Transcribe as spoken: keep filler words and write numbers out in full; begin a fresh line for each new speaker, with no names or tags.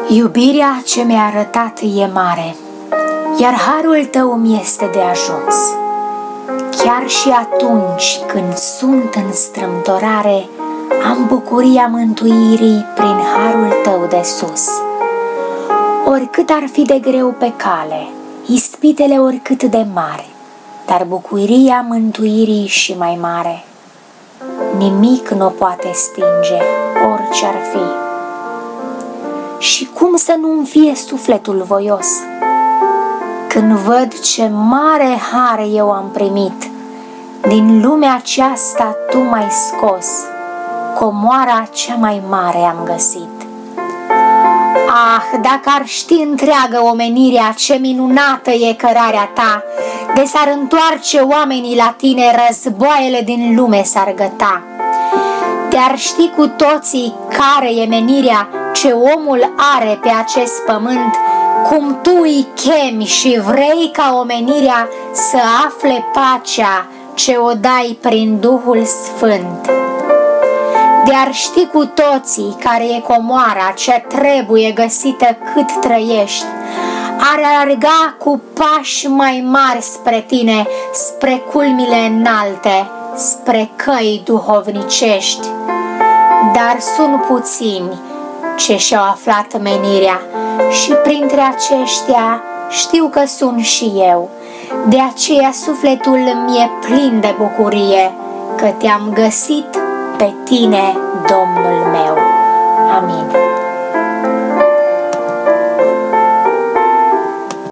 Iubirea ce mi-a arătat e mare, iar harul tău mi este de ajuns. Chiar și atunci când sunt în strâmtorare, am bucuria mântuirii prin harul tău de sus. Oricât ar fi de greu pe cale, ispitele oricât de mari, dar bucuria mântuirii și mai mare. Nimic nu poate stinge, orice ar fi. Și cum să nu-mi fie sufletul voios când văd ce mare har eu am primit, din lumea aceasta tu m-ai scos, comoara cea mai mare am găsit. Ah, dacă ar ști întreagă omenirea ce minunată e cărarea ta, de s-ar întoarce oamenii la tine, războaiele din lume s-ar găta. De-ar ști cu toții care e menirea ce omul are pe acest pământ, cum tu îi chemi și vrei ca omenirea să afle pacea ce o dai prin Duhul Sfânt. De-ar ști cu toții care e comoara ce trebuie găsită cât trăiești, ar alerga cu pași mai mari spre tine, spre culmile înalte, spre căi duhovnicești. Dar sunt puțini ce și-au aflat menirea și printre aceștia știu că sunt și eu. De aceea sufletul mi-e plin de bucurie că te-am găsit pe tine, Domnul meu. Amin.